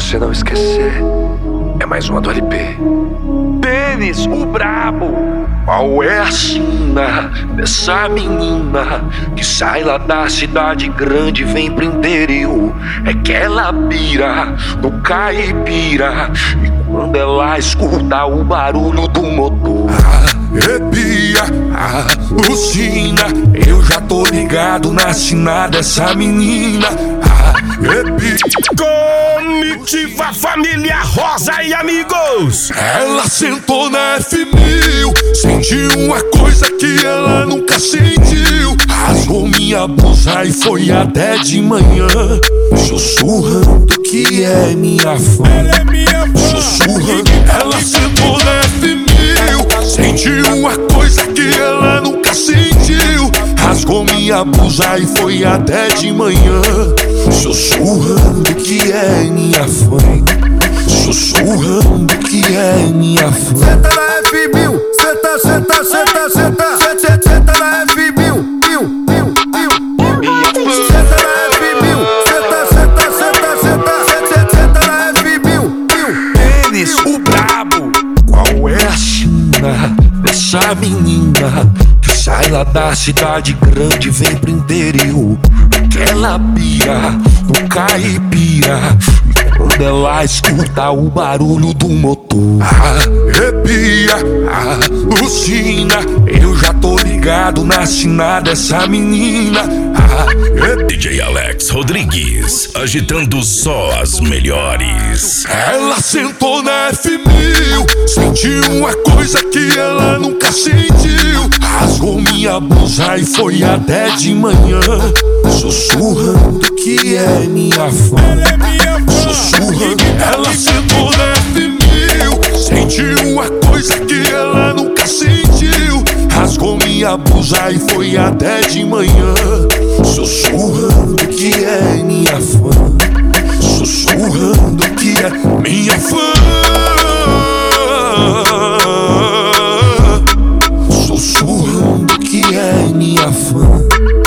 você não esquecer, é mais uma do LP. Denis, o brabo. Qual é a sina dessa menina que sai lá da cidade grande e vem pro interior? É que ela pira no caipira, e quando ela escuta o barulho do motor, arrepia, alucina. Eu já tô ligado na sina dessa menina. Arrepia. Comitiva Família Rosa e amigos. Ela sentou na F1000, sentiu uma coisa que ela nunca sentiu. Rasgou minha blusa e foi até de manhã, sussurrando que é minha fã. Ela é minha fã. Sussurrando. Ela sentou na F1000, sentiu uma coisa que ela nunca sentiu. Rasgou minha blusa e foi até de manhã, sussurrando que é minha fã. Sussurrando que é minha fã. Senta na F1000, senta, senta, senta, senta, senta, senta na F1000, senta na F1000, senta, senta, senta, senta, senta na F1000. Denis, o brabo. Qual é a sina dessa menina que sai lá da cidade grande e vem pro interior? Aquela pira no caipira, e quando ela escuta o barulho do motor, arrepia, alucina. Eu já tô ligado na sina dessa menina. DJ Alex Rodrigues, agitando só as melhores. Ela sentou na F1000, sentiu uma coisa que ela nunca sentiu. Rasgou minha blusa e foi até de manhã, sussurrando que é minha fã. Ela é minha fã. Sussurrando. Ela sentou na F1000, sentiu uma coisa que ela nunca sentiu. Rasgou minha blusa e foi até de manhã, sussurrando que é minha fã. Sussurrando que é minha fã. Sussurrando que é minha fã.